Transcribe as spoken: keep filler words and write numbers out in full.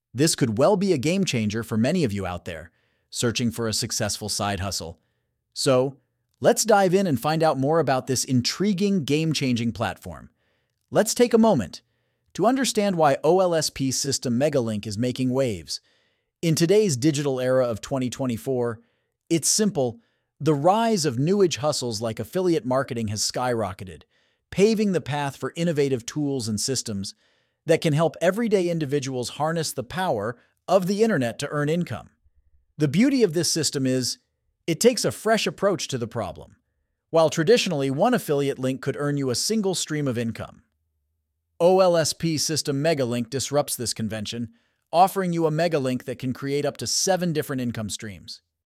This could well be a game changer for many of you out there, searching for a successful side hustle. So, let's dive in and find out more about this intriguing, game-changing platform. Let's take a moment to understand why O L S P system Megalink is making waves. In today's digital era of twenty twenty-four, it's simple. The rise of new-age hustles like affiliate marketing has skyrocketed, paving the path for innovative tools and systems that can help everyday individuals harness the power of the internet to earn income. The beauty of this system is it takes a fresh approach to the problem. While traditionally one affiliate link could earn you a single stream of income, O L S P system Megalink disrupts this convention, offering you a Megalink that can create up to seven different income streams.